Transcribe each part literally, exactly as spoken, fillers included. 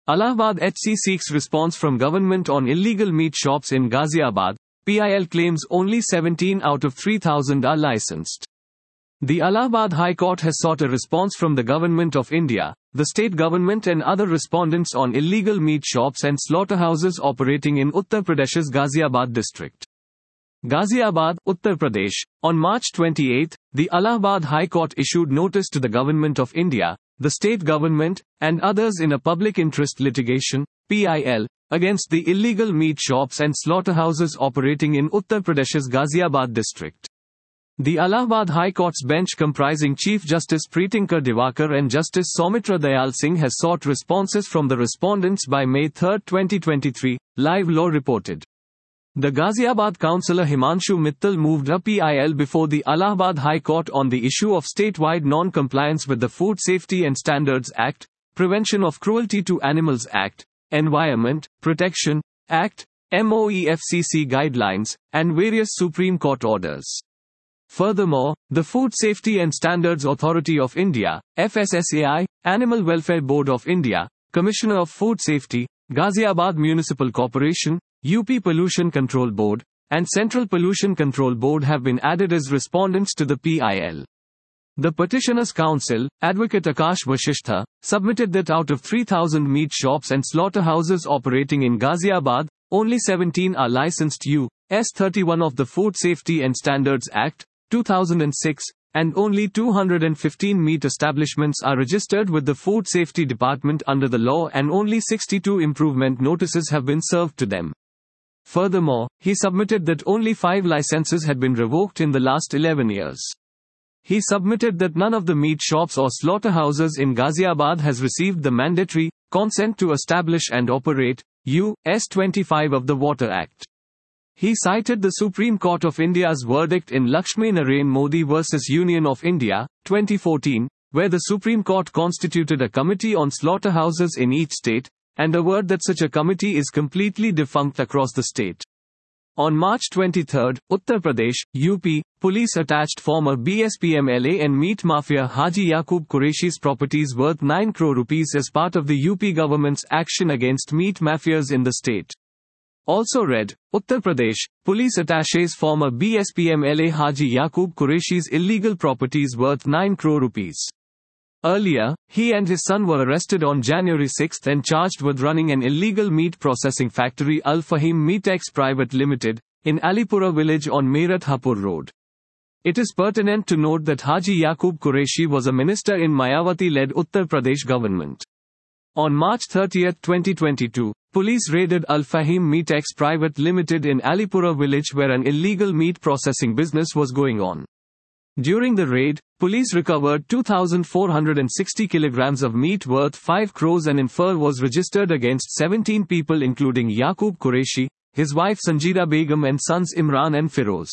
Allahabad H C seeks response from government on illegal meat shops in Ghaziabad. P I L claims only seventeen out of three thousand are licensed. The Allahabad High Court has sought a response from the Government of India, the state government and other respondents on illegal meat shops and slaughterhouses operating in Uttar Pradesh's Ghaziabad district. Ghaziabad, Uttar Pradesh. On March twenty-eighth, the Allahabad High Court issued notice to the Government of India, the state government, and others in a public interest litigation, P I L, against the illegal meat shops and slaughterhouses operating in Uttar Pradesh's Ghaziabad district. The Allahabad High Court's bench comprising Chief Justice Pritinkar Divakar and Justice Soumitra Dayal Singh has sought responses from the respondents by May third twenty twenty-three, Live Law reported. The Ghaziabad councillor Himanshu Mittal moved a P I L before the Allahabad High Court on the issue of statewide non-compliance with the Food Safety and Standards Act, Prevention of Cruelty to Animals Act, Environment Protection Act, M O E F C C guidelines, and various Supreme Court orders. Furthermore, the Food Safety and Standards Authority of India, F S S A I, Animal Welfare Board of India, Commissioner of Food Safety, Ghaziabad Municipal Corporation, U P Pollution Control Board, and Central Pollution Control Board have been added as respondents to the P I L. The petitioners' counsel, Advocate Akash Vashishtha, submitted that out of three thousand meat shops and slaughterhouses operating in Ghaziabad, only seventeen are licensed U S thirty-one of the Food Safety and Standards Act, two thousand six, and only two hundred fifteen meat establishments are registered with the Food Safety Department under the law and only sixty-two improvement notices have been served to them. Furthermore, he submitted that only five licenses had been revoked in the last eleven years. He submitted that none of the meat shops or slaughterhouses in Ghaziabad has received the mandatory consent to establish and operate U S twenty-five of the Water Act. He cited the Supreme Court of India's verdict in Lakshmi Narayan Modi versus Union of India, twenty fourteen, where the Supreme Court constituted a committee on slaughterhouses in each state, and averred that such a committee is completely defunct across the state. On March twenty-third, Uttar Pradesh, U P, police attached former B S P M L A and meat mafia Haji Yaqub Qureshi's properties worth nine crore rupees as part of the U P government's action against meat mafias in the state. Also read, Uttar Pradesh, police attaches former B S P M L A Haji Yaqub Qureshi's illegal properties worth nine crore rupees. Earlier, he and his son were arrested on January sixth and charged with running an illegal meat processing factory Al Fahim Meatex Private Limited, in Alipura village on Meerut Hapur Road. It is pertinent to note that Haji Yaqub Qureshi was a minister in Mayawati-led Uttar Pradesh government. On March thirtieth twenty twenty-two, police raided Al Fahim Meatex Private Limited in Alipura village where an illegal meat processing business was going on. During the raid, police recovered two thousand four hundred sixty kilograms of meat worth five crores and infer was registered against seventeen people including Yaqub Qureshi, his wife Sanjida Begum and sons Imran and Firoz.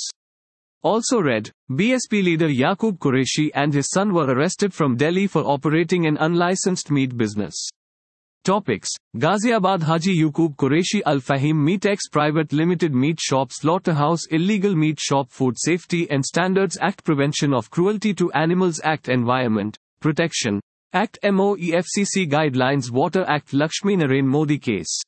Also read, B S P leader Yaqub Qureshi and his son were arrested from Delhi for operating an unlicensed meat business. Topics: Ghaziabad Haji Yaqub Qureshi Al Fahim Meatex Private Limited Meat Shop Slaughterhouse Illegal Meat Shop Food Safety and Standards Act Prevention of Cruelty to Animals Act Environment Protection Act M O E F C C Guidelines Water Act Lakshmi Narayan Modi Case.